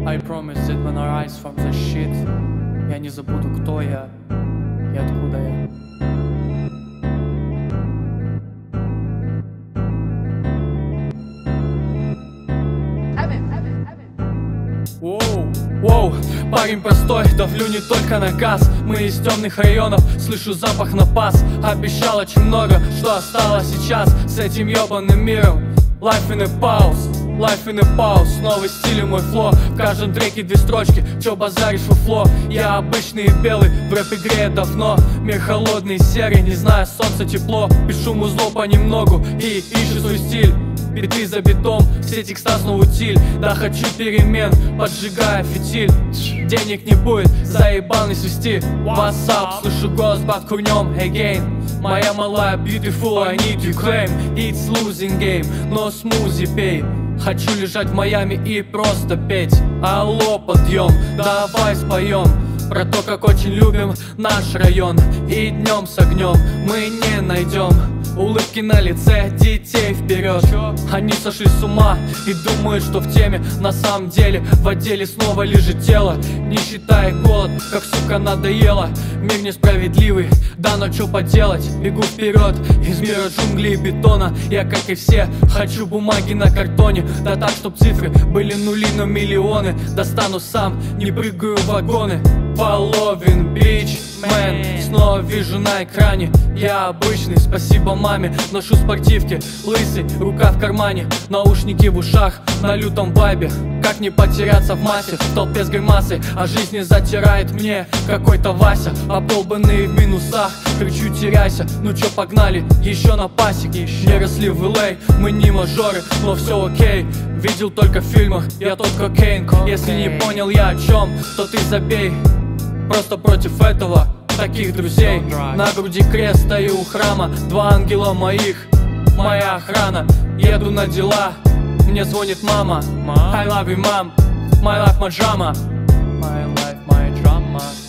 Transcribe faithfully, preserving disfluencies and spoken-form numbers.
I promise that when I rise from the shit, я не забуду, кто я и откуда я. Воу, воу, парень простой, давлю не только на газ. Мы из темных районов, слышу запах на пас. Обещал очень много, что осталось сейчас с этим ебаным миром. Life in a pause, life in a pause. Новый стиль и мой фло, в каждом треке две строчки. Чё базаришь фуфло? Я обычный и белый, в рэп-игре давно. Мир холодный и серый, не знаю, солнце тепло. Пишу музло понемногу и ищу свой стиль. Биты за битом, сеть экстаз, но утиль. Да хочу перемен, поджигая фитиль. Денег не будет, заебал не свести. What's up, слышу голос под курнем again. Моя малая beautiful, I need you claim. It's losing game, но смузи пей. Хочу лежать в Майами и просто петь. Алло, подъем, давай споем про то, как очень любим наш район. И днем с огнем мы не найдем улыбки на лице детей вперед. Они сошли с ума и думают, что в теме. На самом деле в отделе снова лежит тело. Не считая голод, как сука надоело. Мир несправедливый, да но чё поделать. Бегу вперед из мира джунглей и бетона. Я, как и все, хочу бумаги на картоне. Да так, чтоб цифры были нули, но миллионы. Достану сам, не прыгаю в вагоны. Половин бич, мэн, снова вижу на экране. Я обычный, спасибо маме. Ношу спортивки, лысый, рука в кармане. Наушники в ушах, на лютом вайбе. Как не потеряться в массе, в толпе с гримасой. А жизнь не затирает мне какой-то Вася. Обдолбанные в минусах, кричу теряйся. Ну чё, погнали, еще на пасеке. Не росли в эл эй, мы не мажоры, но все окей. Видел только в фильмах, я тот кокейн. Если не понял я о чем, то ты забей. Просто против этого таких друзей. На груди крест, стою у храма. Два ангела моих, моя охрана. Еду на дела, мне звонит мама. I love you, mom, my life, my drama. My life, my drama.